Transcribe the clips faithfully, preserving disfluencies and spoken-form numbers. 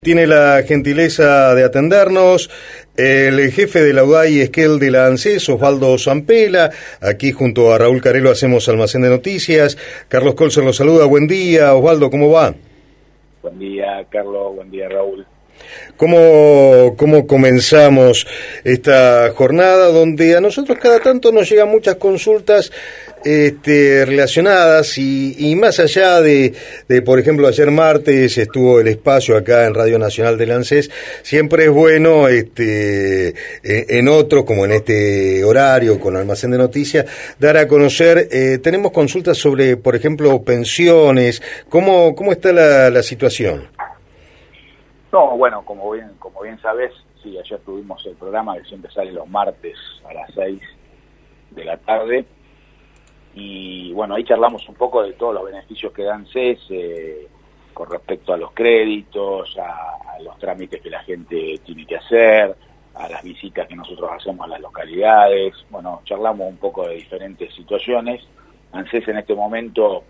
Tiene la gentileza de atendernos el jefe de la U D A I Esquel de la ANSES, Osvaldo Zampela. Aquí junto a Raúl Carelo hacemos Almacén de Noticias. Carlos Colser los saluda. Buen día, Osvaldo, ¿cómo va? Buen día, Carlos. Buen día, Raúl. ¿Cómo, ¿Cómo comenzamos esta jornada donde a nosotros cada tanto nos llegan muchas consultas este, relacionadas y, y más allá de, de, por ejemplo, ayer martes estuvo el espacio acá en Radio Nacional del ANSES, siempre es bueno este, en otros, como en este horario con Almacén de Noticias, dar a conocer, eh, tenemos consultas sobre, por ejemplo, pensiones, ¿cómo, cómo está la, la situación? No, bueno, como bien como bien sabés, sí, ayer tuvimos el programa que siempre sale los martes a las seis de la tarde, y bueno, ahí charlamos un poco de todos los beneficios que da ANSES eh, con respecto a los créditos, a, a los trámites que la gente tiene que hacer, a las visitas que nosotros hacemos a las localidades. Bueno, charlamos un poco de diferentes situaciones. ANSES en este momento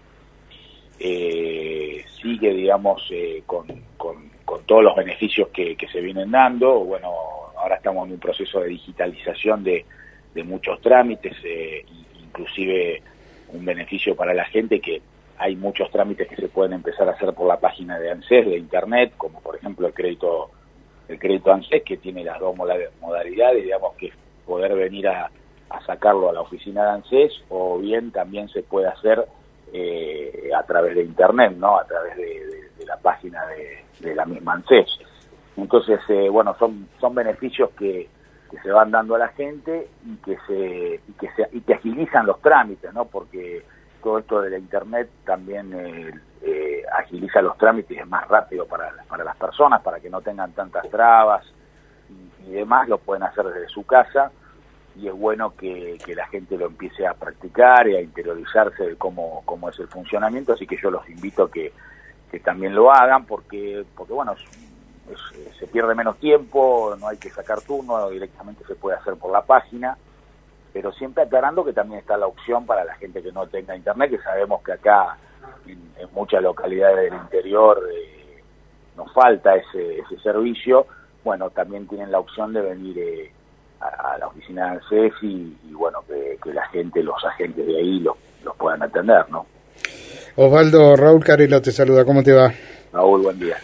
eh, sigue, digamos, eh, con, con con todos los beneficios que, que se vienen dando. Bueno, ahora estamos en un proceso de digitalización de, de muchos trámites, eh, inclusive un beneficio para la gente, que hay muchos trámites que se pueden empezar a hacer por la página de ANSES, de internet, como por ejemplo el crédito el crédito ANSES, que tiene las dos modalidades, digamos, que es poder venir a, a sacarlo a la oficina de ANSES, o bien también se puede hacer eh, a través de internet, ¿no? A través de, de, de la página de de la misma ANSES. Entonces, eh, bueno, son son beneficios que, que se van dando a la gente y que se y que se y que agilizan los trámites, ¿no? Porque todo esto de la internet también eh, eh, agiliza los trámites, es más rápido para para las personas, para que no tengan tantas trabas y, y demás, lo pueden hacer desde su casa, y es bueno que, que la gente lo empiece a practicar y a interiorizarse de cómo cómo es el funcionamiento, así que yo los invito a que que también lo hagan, porque porque bueno, es, es, se pierde menos tiempo, no hay que sacar turno, directamente se puede hacer por la página, pero siempre aclarando que también está la opción para la gente que no tenga internet, que sabemos que acá en, en muchas localidades del interior eh, nos falta ese, ese servicio. Bueno, también tienen la opción de venir eh, a, a la oficina de ANSES y, y bueno, que, que la gente, los agentes de ahí los, los puedan atender, ¿no? Osvaldo, Raúl Carelo te saluda, ¿cómo te va? Raúl, buen día.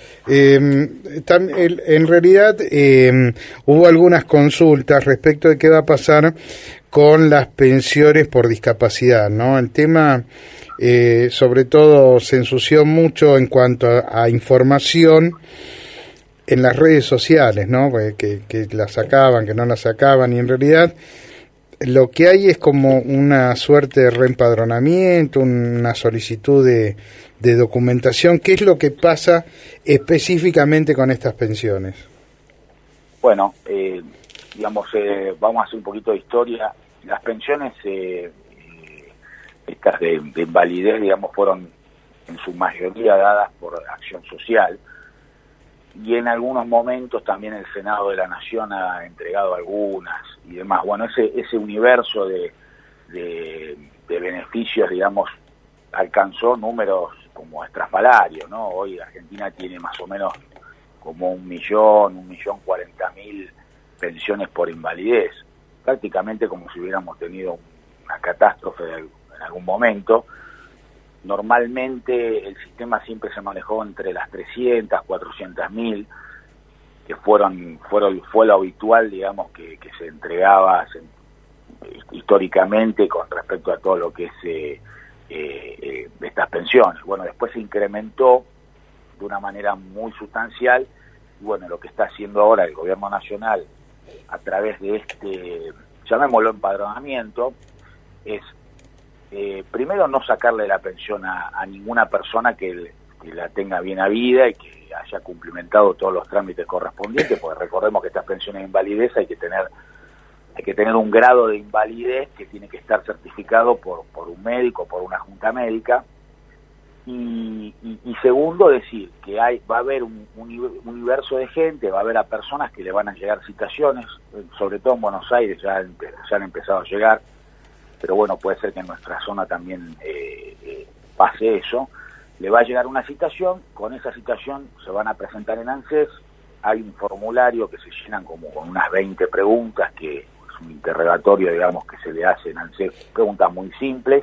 Eh, tam, el, en realidad eh, hubo algunas consultas respecto de qué va a pasar con las pensiones por discapacidad, ¿no? El tema, eh, sobre todo, se ensució mucho en cuanto a, a información en las redes sociales, ¿no? Que, que la sacaban, que no la sacaban, y en realidad lo que hay es como una suerte de reempadronamiento, una solicitud de, de documentación. ¿Qué es lo que pasa específicamente con estas pensiones? Bueno, eh, digamos, eh, vamos a hacer un poquito de historia. Las pensiones, eh, eh, estas de, de invalidez, digamos, fueron en su mayoría dadas por Acción Social, y en algunos momentos también el Senado de la Nación ha entregado algunas y demás. Bueno, ese ese universo de, de, de beneficios, digamos, alcanzó números como estrafalarios, ¿no? Hoy Argentina tiene más o menos como un millón, un millón cuarenta mil pensiones por invalidez, prácticamente como si hubiéramos tenido una catástrofe en algún momento. Normalmente el sistema siempre se manejó entre las trescientas, cuatrocientas mil, que fueron, fueron fue lo habitual, digamos, que, que se entregaba se, históricamente con respecto a todo lo que es eh, eh, estas pensiones. Bueno, después se incrementó de una manera muy sustancial, y bueno, lo que está haciendo ahora el gobierno nacional a través de este, llamémoslo empadronamiento, es Eh, primero no sacarle la pensión a, a ninguna persona que, que la tenga bien habida y que haya cumplimentado todos los trámites correspondientes, porque recordemos que estas pensiones de invalidez hay que tener hay que tener un grado de invalidez que tiene que estar certificado por, por un médico, por una junta médica, y, y, y segundo, decir que hay va a haber un, un universo de gente, va a haber a personas que le van a llegar citaciones, sobre todo en Buenos Aires ya, ya han empezado a llegar, pero bueno, puede ser que en nuestra zona también eh, eh, pase eso, le va a llegar una citación, con esa citación se van a presentar en ANSES, hay un formulario que se llenan como con unas veinte preguntas, que es un interrogatorio, digamos, que se le hace en ANSES, preguntas muy simples,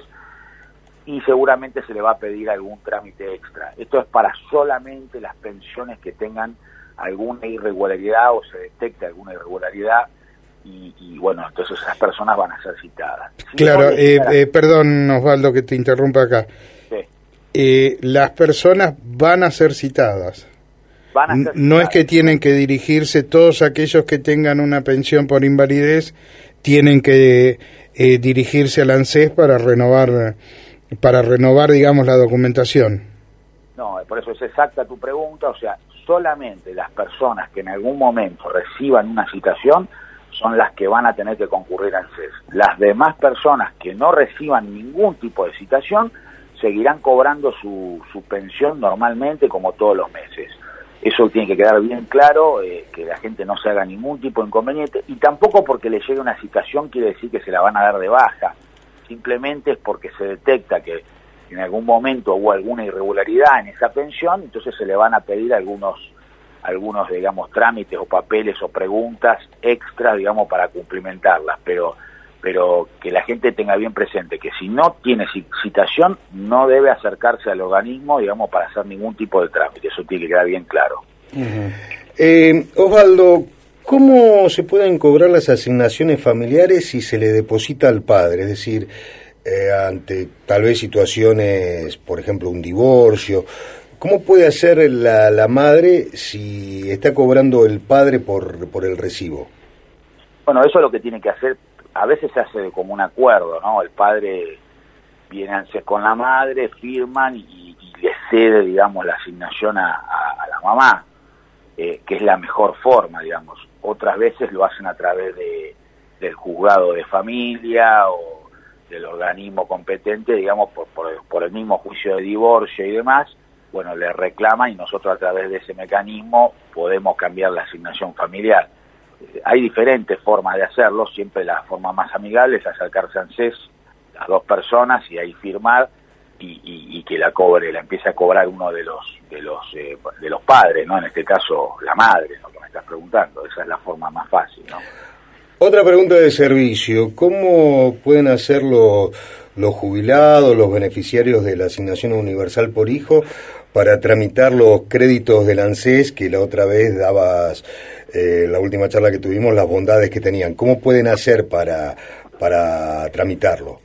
y seguramente se le va a pedir algún trámite extra. Esto es para solamente las pensiones que tengan alguna irregularidad o se detecte alguna irregularidad, y, y bueno, entonces esas personas van a ser citadas. Si claro, no eh, eh, perdón Osvaldo que te interrumpa acá. Sí. Eh, las personas van a ser citadas. Van a ser citadas. No es que tienen que dirigirse, todos aquellos que tengan una pensión por invalidez tienen que eh, dirigirse al ANSES para renovar, para renovar, digamos, la documentación. No, por eso es exacta tu pregunta, o sea, solamente las personas que en algún momento reciban una citación son las que van a tener que concurrir al ANSES. Las demás personas que no reciban ningún tipo de citación seguirán cobrando su, su pensión normalmente como todos los meses. Eso tiene que quedar bien claro, eh, que la gente no se haga ningún tipo de inconveniente, y tampoco porque le llegue una citación quiere decir que se la van a dar de baja, simplemente es porque se detecta que en algún momento hubo alguna irregularidad en esa pensión, entonces se le van a pedir algunos algunos, digamos, trámites o papeles o preguntas extras, digamos, para cumplimentarlas, pero pero que la gente tenga bien presente que si no tiene citación, no debe acercarse al organismo, digamos, para hacer ningún tipo de trámite, eso tiene que quedar bien claro. Uh-huh. eh, Osvaldo, ¿cómo se pueden cobrar las asignaciones familiares si se le deposita al padre? Es decir, eh, ante tal vez situaciones, por ejemplo, un divorcio, ¿cómo puede hacer la, la madre si está cobrando el padre por, por el recibo? Bueno, eso es lo que tiene que hacer, a veces se hace como un acuerdo, ¿no? El padre viene a ANSES con la madre, firman y, y le cede, digamos, la asignación a, a, a la mamá, eh, que es la mejor forma, digamos. Otras veces lo hacen a través de, del juzgado de familia o del organismo competente, digamos, por, por, por el mismo juicio de divorcio y demás. Bueno, le reclaman y nosotros a través de ese mecanismo podemos cambiar la asignación familiar. Eh, hay diferentes formas de hacerlo, siempre la forma más amigable es acercarse a ANSES, las dos personas, y ahí firmar y, y, y que la cobre, la empiece a cobrar uno de los de los eh, de los padres, ¿no? En este caso la madre, lo que me estás preguntando, esa es la forma más fácil, ¿no? Otra pregunta de servicio, ¿cómo pueden hacerlo los jubilados, los beneficiarios de la asignación universal por hijo, para tramitar los créditos del ANSES que la otra vez dabas, eh, la última charla que tuvimos, las bondades que tenían? ¿Cómo pueden hacer para, para tramitarlo?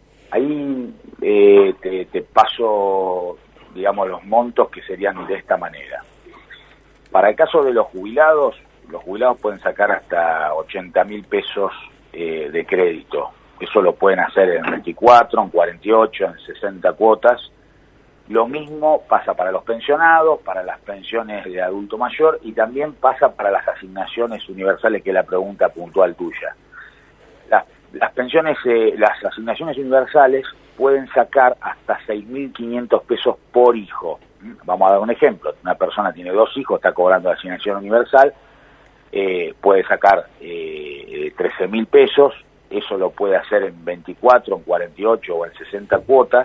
Ahí eh, te, te paso, digamos, los montos que serían de esta manera. Para el caso de los jubilados, los jubilados pueden sacar hasta ochenta mil pesos eh, de crédito. Eso lo pueden hacer en veinticuatro, en cuarenta y ocho, en sesenta cuotas. Lo mismo pasa para los pensionados, para las pensiones de adulto mayor y también pasa para las asignaciones universales, que es la pregunta puntual tuya. Las, las pensiones, eh, las asignaciones universales pueden sacar hasta seis mil quinientos pesos por hijo. Vamos a dar un ejemplo. Una persona tiene dos hijos, está cobrando la asignación universal, eh, puede sacar eh, trece mil pesos, eso lo puede hacer en veinticuatro, en cuarenta y ocho o en sesenta cuotas,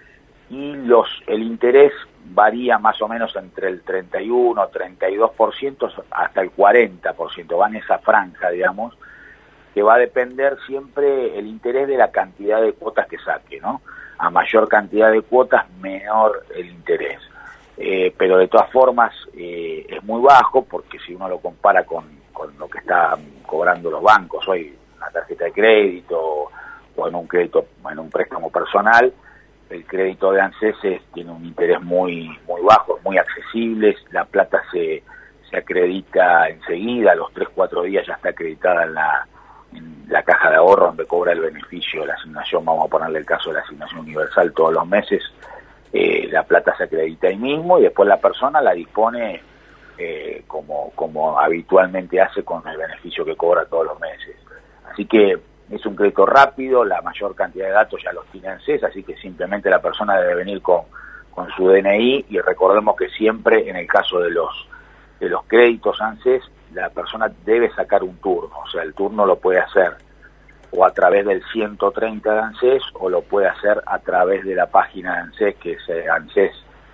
y los el interés varía más o menos entre el treinta y uno, treinta y dos por ciento hasta el cuarenta por ciento, va en esa franja, digamos, que va a depender siempre el interés de la cantidad de cuotas que saque, ¿no? A mayor cantidad de cuotas, menor el interés. Eh, pero de todas formas eh, es muy bajo, porque si uno lo compara con, con lo que están cobrando los bancos hoy, una tarjeta de crédito o en un crédito, en un préstamo personal, el crédito de ANSES es, tiene un interés muy muy bajo, muy accesible, la plata se, se acredita enseguida, a los tres cuatro días ya está acreditada en la, en la caja de ahorro donde cobra el beneficio de la asignación. Vamos a ponerle el caso de la asignación universal todos los meses. Eh, la plata se acredita ahí mismo y después la persona la dispone eh, como, como habitualmente hace con el beneficio que cobra todos los meses. Así que es un crédito rápido, la mayor cantidad de datos ya los tiene ANSES, así que simplemente la persona debe venir con, con su D N I, y recordemos que siempre en el caso de los de los créditos ANSES, la persona debe sacar un turno, o sea, el turno lo puede hacer o a través del ciento treinta de ANSES o lo puede hacer a través de la página de ANSES, que es ANSES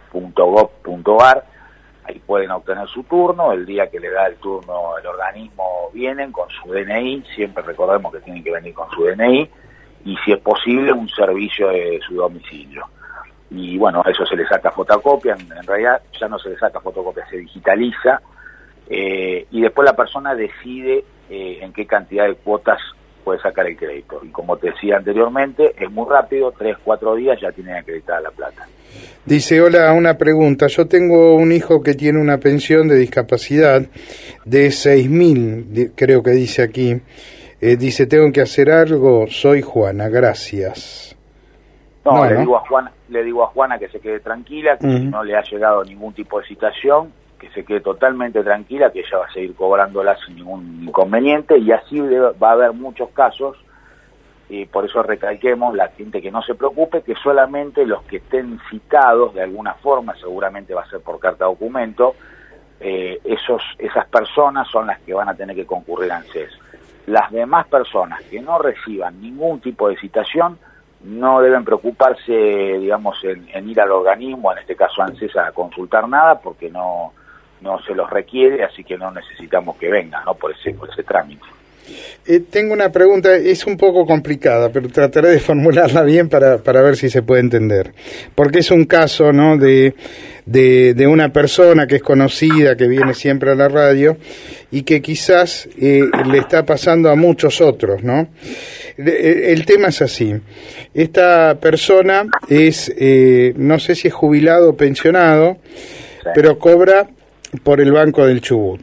punto gov punto ar. Ahí pueden obtener su turno. El día que le da el turno el organismo vienen con su D N I, siempre recordemos que tienen que venir con su D N I, y si es posible un servicio de su domicilio. Y bueno, eso se le saca fotocopia, en, en realidad ya no se le saca fotocopia, se digitaliza, eh, y después la persona decide eh, en qué cantidad de cuotas puede sacar el crédito. Y como te decía anteriormente, es muy rápido, tres, cuatro días ya tienen acreditada la plata. Dice, hola, una pregunta. Yo tengo un hijo que tiene una pensión de discapacidad de seis mil, creo que dice aquí. Eh, dice, tengo que hacer algo, soy Juana, gracias. No, no le, ¿no? Digo a Juana, le digo a Juana que se quede tranquila, que uh-huh. si no le ha llegado ningún tipo de citación, que se quede totalmente tranquila, que ella va a seguir cobrándola sin ningún inconveniente, y así va a haber muchos casos. Y por eso recalquemos, la gente que no se preocupe, que solamente los que estén citados de alguna forma, seguramente va a ser por carta documento, eh, esos, esas personas son las que van a tener que concurrir a ANSES. Las demás personas que no reciban ningún tipo de citación no deben preocuparse, digamos, en, en ir al organismo, en este caso a ANSES, a consultar nada, porque no, no se los requiere, así que no necesitamos que vengan, ¿no? por ese, por ese trámite. Eh, tengo una pregunta, es un poco complicada, pero trataré de formularla bien para, para ver si se puede entender. Porque es un caso, ¿no?, de, de, de una persona que es conocida, que viene siempre a la radio, y que quizás eh, le está pasando a muchos otros, ¿no? El, el tema es así. Esta persona es, eh, no sé si es jubilado o pensionado, sí, pero cobra por el Banco del Chubut.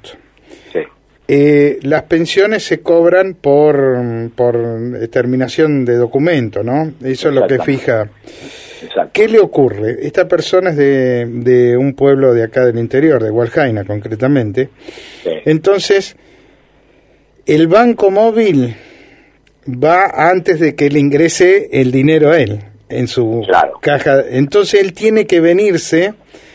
Eh, las pensiones se cobran por por terminación de documento, ¿no? Eso es lo que fija. Exacto. ¿Qué le ocurre? Esta persona es de, de un pueblo de acá del interior, de Hualjaina concretamente. Sí. Entonces, el banco móvil va antes de que le ingrese el dinero a él en su claro. caja. Entonces él tiene que venirse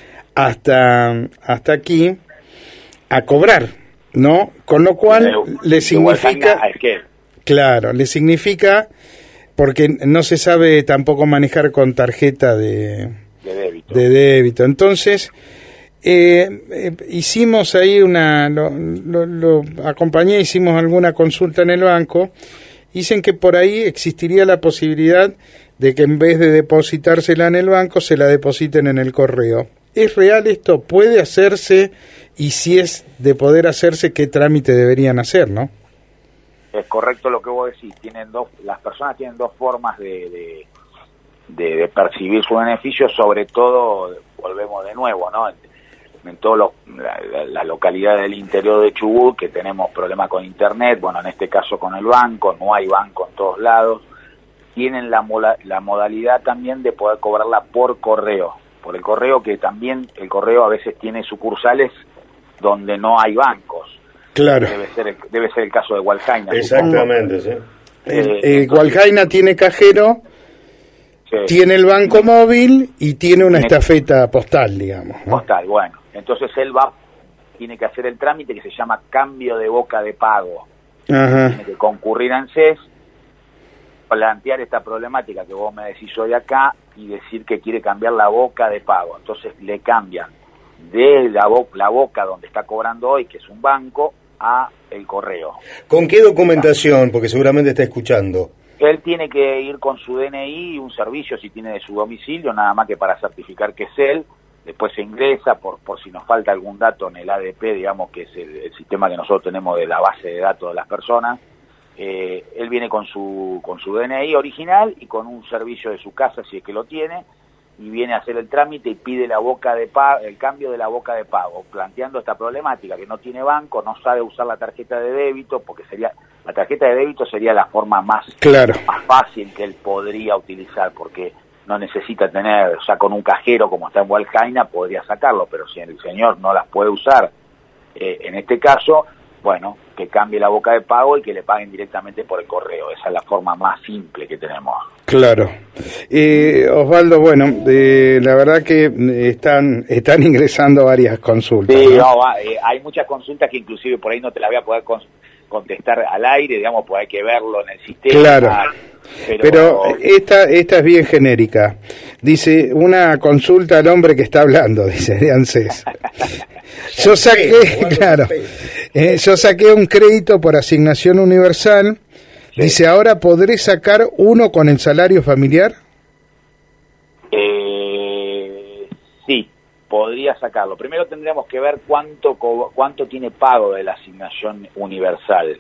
hasta, hasta aquí a cobrar, ¿no? Con lo cual de, le significa, claro, le significa, porque no se sabe tampoco manejar con tarjeta de, de débito. De débito. Entonces, eh, eh, hicimos ahí una, lo, lo, lo acompañé, hicimos alguna consulta en el banco, dicen que por ahí existiría la posibilidad de que en vez de depositársela en el banco, se la depositen en el correo. ¿Es real esto? ¿Puede hacerse? Y si es de poder hacerse, ¿qué trámite deberían hacer, no? Es correcto lo que vos decís. Tienen dos, las personas tienen dos formas de, de, de, de percibir su beneficio, sobre todo, volvemos de nuevo, ¿no? En, en toda la, la localidad del interior de Chubut, que tenemos problemas con internet, bueno, en este caso con el banco, no hay banco en todos lados, tienen la, mola, la modalidad también de poder cobrarla por correo. Por el correo, que también el correo a veces tiene sucursales donde no hay bancos. Claro. Debe ser el, debe ser el caso de Hualjaina. Exactamente, sí. El, eh, el Hualjaina tiene cajero, sí, tiene el banco móvil y tiene una tiene estafeta postal, digamos, ¿no? Postal, bueno. Entonces él va, tiene que hacer el trámite que se llama cambio de boca de pago. Ajá. Tiene que concurrir a ANSES, plantear esta problemática que vos me decís hoy acá y decir que quiere cambiar la boca de pago. Entonces le cambian de la, bo la boca donde está cobrando hoy, que es un banco, a el correo. ¿Con qué documentación? Porque seguramente está escuchando. Él tiene que ir con su D N I y un servicio, si tiene de su domicilio, nada más que para certificar que es él. Después se ingresa por por si nos falta algún dato en el A D P, digamos, que es el, el sistema que nosotros tenemos de la base de datos de las personas. Eh, él viene con su con su D N I original y con un servicio de su casa, si es que lo tiene, y viene a hacer el trámite y pide la boca de pago, el cambio de la boca de pago, planteando esta problemática, que no tiene banco, no sabe usar la tarjeta de débito, porque sería la tarjeta de débito sería la forma más, claro, más fácil que él podría utilizar, porque no necesita tener, ya con un cajero como está en Hualjaina podría sacarlo, pero si el señor no las puede usar, eh, en este caso, bueno, que cambie la boca de pago y que le paguen directamente por el correo. Esa es la forma más simple que tenemos. Claro. Eh, Osvaldo, bueno, eh, la verdad que están están ingresando varias consultas. Sí, ¿no? No, eh, hay muchas consultas que inclusive por ahí no te las voy a poder con contestar al aire, digamos, pues hay que verlo en el sistema. Claro. Pero, Pero esta, esta es bien genérica. Dice, una consulta al hombre que está hablando, dice, de ANSES. Yo saqué, claro, eh, yo saqué un crédito por asignación universal. Sí. Dice, ¿ahora podré sacar uno con el salario familiar? Eh, sí, podría sacarlo. Primero tendríamos que ver cuánto cuánto tiene pago de la asignación universal.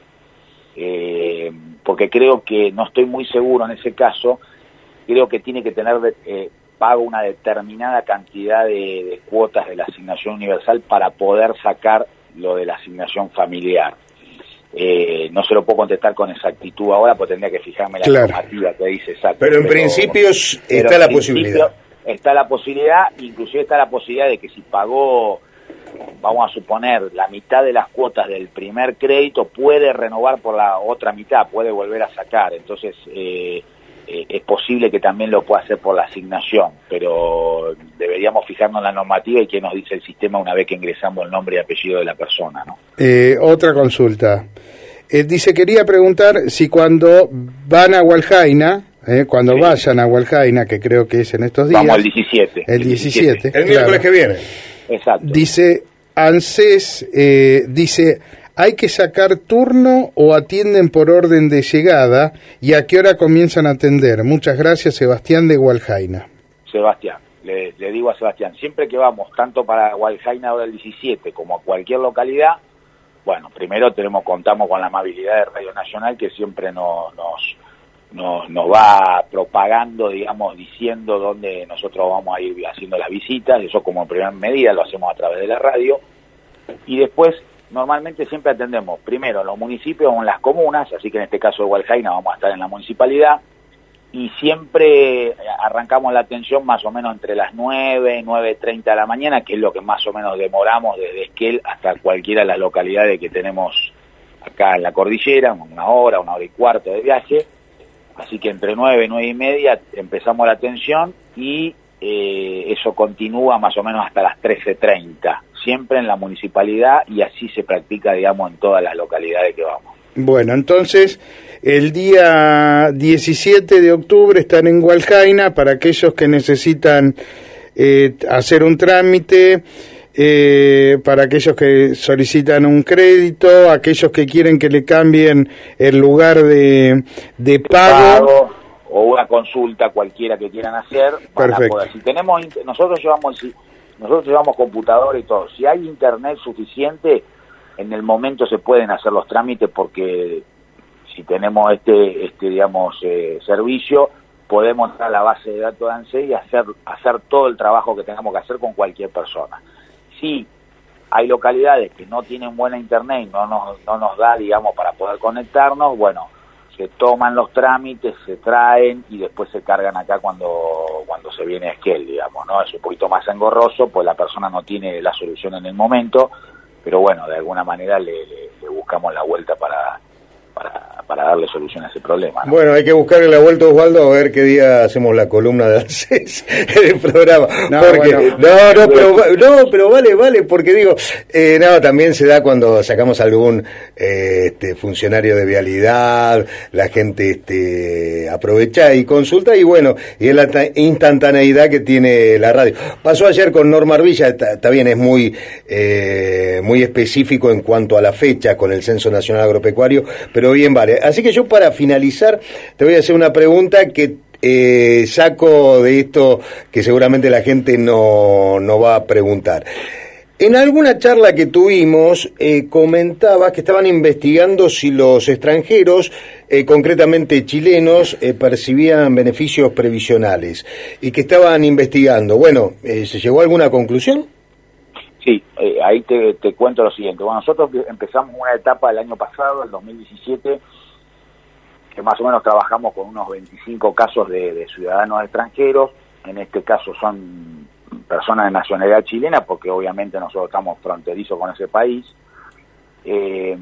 Eh, porque creo que, no estoy muy seguro en ese caso, creo que tiene que tener eh, pago una determinada cantidad de, de cuotas de la asignación universal para poder sacar lo de la asignación familiar. Eh, no se lo puedo contestar con exactitud ahora, porque tendría que fijarme en la claro. normativa que dice exacto. Pero en pero, principio está pero la posibilidad. Está la posibilidad, inclusive está la posibilidad de que si pagó, vamos a suponer, la mitad de las cuotas del primer crédito, puede renovar por la otra mitad, puede volver a sacar. Entonces, eh, eh, es posible que también lo pueda hacer por la asignación, pero deberíamos fijarnos en la normativa y qué nos dice el sistema una vez que ingresamos el nombre y apellido de la persona, ¿no? Eh, otra consulta. Eh, dice, quería preguntar si cuando van a Hualjaina, eh, cuando sí. vayan a Hualjaina, que creo que es en estos días... Vamos el diecisiete. El diecisiete. El miércoles claro. que viene. Exacto. Dice, ANSES, eh, dice, ¿hay que sacar turno o atienden por orden de llegada? ¿Y a qué hora comienzan a atender? Muchas gracias, Sebastián de Hualjaina. Sebastián, le, le digo a Sebastián, siempre que vamos, tanto para Hualjaina ahora el diecisiete, como a cualquier localidad, bueno, primero tenemos contamos con la amabilidad de Radio Nacional, que siempre nos, nos, nos, nos va propagando, digamos, diciendo dónde nosotros vamos a ir haciendo las visitas. Eso como primera medida lo hacemos a través de la radio. Y después, normalmente siempre atendemos primero en los municipios o en las comunas, así que en este caso de Hualjaina vamos a estar en la municipalidad, y siempre arrancamos la atención más o menos entre las nueve, nueve treinta de la mañana, que es lo que más o menos demoramos desde Esquel hasta cualquiera de las localidades que tenemos acá en la cordillera, una hora, una hora y cuarto de viaje. Así que entre nueve, nueve y media empezamos la atención y eh, eso continúa más o menos hasta las trece treinta, siempre en la municipalidad, y así se practica, digamos, en todas las localidades que vamos. Bueno, entonces, el día diecisiete de octubre están en Hualjaina para aquellos que necesitan eh, hacer un trámite, eh, para aquellos que solicitan un crédito, aquellos que quieren que le cambien el lugar de, de pago. pago o una consulta cualquiera que quieran hacer. Perfecto. Poder. Si tenemos, nosotros llevamos, nosotros llevamos computador y todo. Si hay internet suficiente, en el momento se pueden hacer los trámites, porque si tenemos este, este digamos, eh, servicio, podemos entrar a la base de datos de ANSES y hacer, hacer todo el trabajo que tengamos que hacer con cualquier persona. Si hay localidades que no tienen buena internet y no nos, no nos da, digamos, para poder conectarnos, bueno, se toman los trámites, se traen y después se cargan acá cuando, cuando se viene a Esquel, digamos, ¿no? Es un poquito más engorroso, pues la persona no tiene la solución en el momento, pero bueno, de alguna manera le, le, le buscamos la vuelta para, para, para darle solución a ese problema, ¿no? Bueno, hay que buscarle la vuelta, Osvaldo, a ver qué día hacemos la columna de ANSES en el programa. No, porque, bueno, no, no, pero, no, pero vale, vale, porque digo, eh, no, también se da cuando sacamos algún eh, este, funcionario de vialidad, la gente este, aprovecha y consulta, y bueno, y es la instantaneidad que tiene la radio. Pasó ayer con Norma Arvilla, está, está bien, es muy, eh, muy específico en cuanto a la fecha con el Censo Nacional Agropecuario, pero bien vale. Así que yo, para finalizar, te voy a hacer una pregunta que eh, saco de esto que seguramente la gente no, no va a preguntar. En alguna charla que tuvimos, eh, comentabas que estaban investigando si los extranjeros, eh, concretamente chilenos, eh, percibían beneficios previsionales y que estaban investigando. Bueno, eh, ¿se llegó a alguna conclusión? Sí, eh, ahí te, te cuento lo siguiente. Bueno, nosotros empezamos una etapa el año pasado, el dos mil diecisiete, que más o menos trabajamos con unos veinticinco casos de, de ciudadanos extranjeros. En este caso son personas de nacionalidad chilena, porque obviamente nosotros estamos fronterizos con ese país. Eh,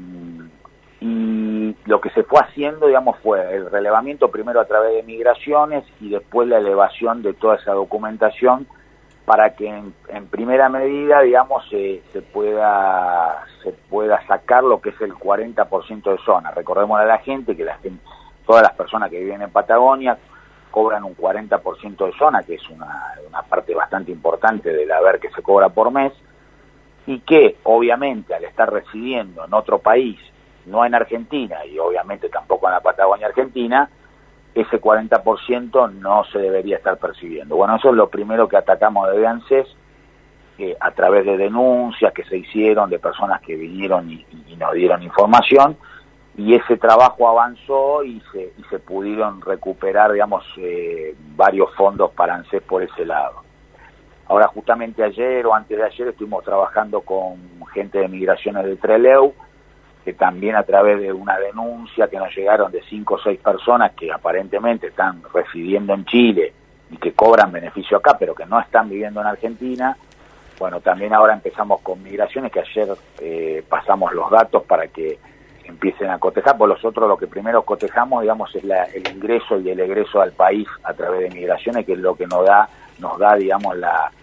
y lo que se fue haciendo, digamos, fue el relevamiento primero a través de migraciones y después la elevación de toda esa documentación, para que en, en primera medida, digamos, se, se pueda se pueda sacar lo que es el cuarenta por ciento de zona. Recordemos a la gente que la gente, todas las personas que viven en Patagonia cobran un cuarenta por ciento de zona, que es una, una parte bastante importante del haber que se cobra por mes, y que obviamente al estar residiendo en otro país, no en Argentina, y obviamente tampoco en la Patagonia Argentina, ese cuarenta por ciento no se debería estar percibiendo. Bueno, eso es lo primero que atacamos de ANSES, eh, a través de denuncias que se hicieron de personas que vinieron y, y nos dieron información, y ese trabajo avanzó y se, y se pudieron recuperar, digamos, eh, varios fondos para ANSES por ese lado. Ahora, justamente ayer o antes de ayer estuvimos trabajando con gente de migraciones de Trelew, que también a través de una denuncia que nos llegaron de cinco o seis personas que aparentemente están residiendo en Chile y que cobran beneficio acá, pero que no están viviendo en Argentina. Bueno, también ahora empezamos con migraciones, que ayer eh, pasamos los datos para que empiecen a cotejar. Por nosotros lo que primero cotejamos, digamos, es la, el ingreso y el egreso al país a través de migraciones, que es lo que nos da, nos da, digamos, la,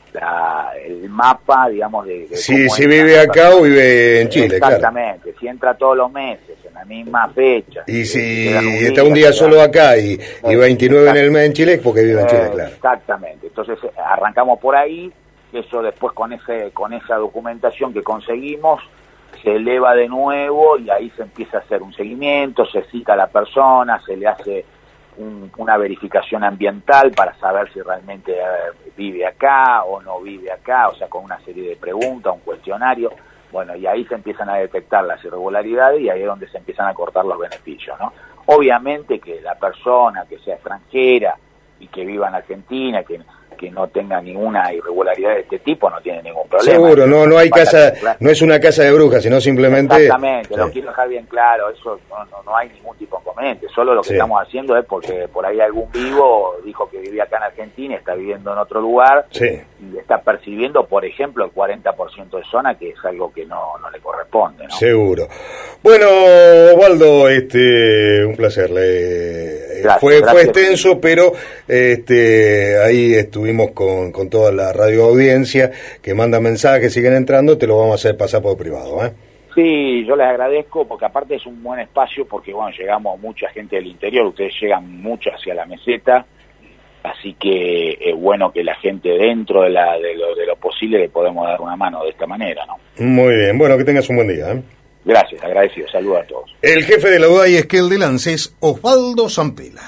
la el mapa, digamos, de, de si, si vive acá o vive en Chile. Exactamente, claro. Si entra todos los meses, en la misma fecha. Y si un está un día solo acá y, y veintinueve en el mes en Chile, es porque vive en Chile, claro. Exactamente, entonces arrancamos por ahí, eso después con ese con esa documentación que conseguimos, se eleva de nuevo y ahí se empieza a hacer un seguimiento, se cita a la persona, se le hace un, una verificación ambiental para saber si realmente eh, vive acá o no vive acá, o sea, con una serie de preguntas, un cuestionario. Bueno, y ahí se empiezan a detectar las irregularidades y ahí es donde se empiezan a cortar los beneficios, ¿no? Obviamente que la persona que sea extranjera y que viva en Argentina, que que no tenga ninguna irregularidad de este tipo, no tiene ningún problema. Seguro, no no hay casa, no es una casa de brujas, sino simplemente... Exactamente, sí. Lo quiero dejar bien claro, eso no, no, no hay ningún tipo de inconveniente, solo lo que sí. estamos haciendo es porque por ahí algún vivo dijo que vivía acá en Argentina y está viviendo en otro lugar, sí. y está percibiendo, por ejemplo, el cuarenta por ciento de zona, que es algo que no, no le corresponde, ¿no? Seguro. Bueno, Osvaldo, este, un placer. Le, gracias, fue, gracias. Fue extenso, pero este, ahí estuve Estuvimos con, con toda la radio audiencia que manda mensajes, siguen entrando, te lo vamos a hacer pasar por privado, ¿eh? Sí, yo les agradezco porque aparte es un buen espacio porque, bueno, llegamos mucha gente del interior, ustedes llegan mucho hacia la meseta, así que es bueno que la gente dentro de, la, de, lo, de lo posible le podemos dar una mano de esta manera, ¿no? Muy bien, bueno, que tengas un buen día, ¿eh? Gracias, agradecido, saludos a todos. El jefe de la U D A y Esquel del ANSES, Osvaldo Zampela.